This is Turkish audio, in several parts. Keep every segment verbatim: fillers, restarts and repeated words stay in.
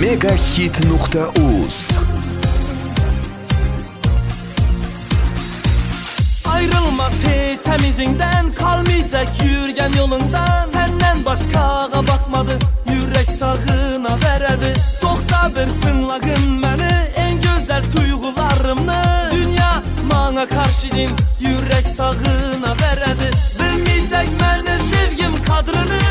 Megahit nokta uz. Ayrılmaz hiç temizinden, kalmayacak yürgen yolundan. Senden başkağa bakmadı, yürek sağına veredi. Dokta bir tınlagın beni, en güzel duygularımı. Dünya bana karşıdın, yürek sağına veredi. Bilmeyecek beni sevgim kadrını,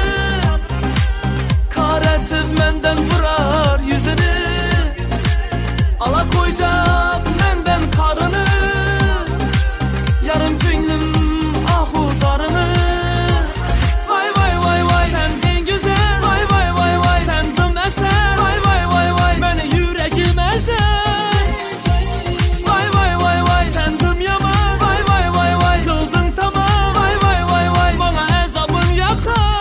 kar etip menden vurar yüzünü. Ala koyacak menden karını, yarım könlüm ahu zarını. Vay vay vay vay, sen en güzel. Vay vay vay vay, sen dım eser. Vay vay vay vay, beni yüreğim eser. Vay vay vay vay, sen dım yaman. Vay vay vay vay, kıldın tamam. Vay vay vay vay, bana ezabın yakar.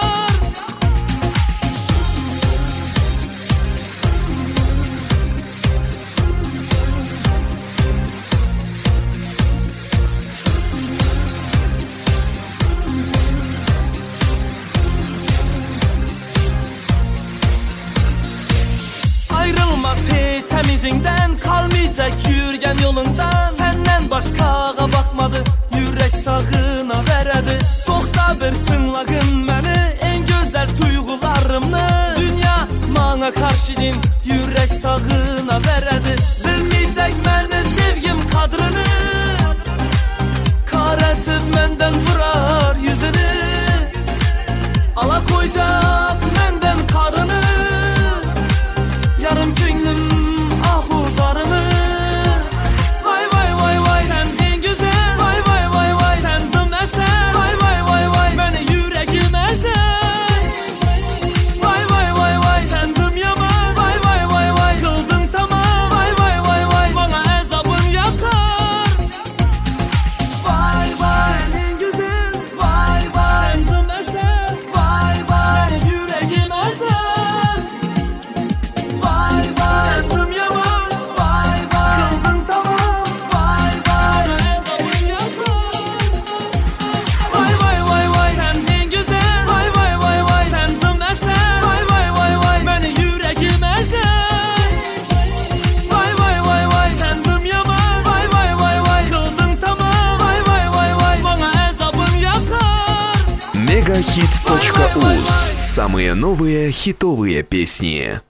Ayrılmaz hiç temizinden, kalmayacak yürgen yolundan. Senden başkağa bakmadı, yürek sağına veredi. Dokta bir tınlagın beni, en güzel duygularımı. Dünya bana karşıdın, yürek sağına veredi. Bilmeyecek beni sevgim kadrını, kar etip menden vurar yüzünü. Ala koyacak menden karını, yarım könlüm ahu zarını. Vay vay vay vay, sen en güzel. Vay vay vay vay, sen dım eser. Vay vay vay vay, beni yüreğim eser. Vay vay vay vay, sen dım yaman. Vay vay vay vay, kıldın tamam. Vay vay vay vay, bana ezabın yakar. Vay vay, en güzel. Vay vay, sen dım eser. Vay vay, beni yüreğim eser. Vay vay, sen dım yaman. Vay vay, kıldın tamam. Vay vay, ezabın yakar. Vay vay vay vay, sen en güzel. Vay vay vay vay, sen dım eser. Vay vay vay vay, beni yüreğim eser. Vay vay vay vay, sen dım yaman. Vay vay vay vay, kıldın tamam. Vay vay vay vay, bana ezabın yakar. Megahit точка уз. Самые новые хитовые песни.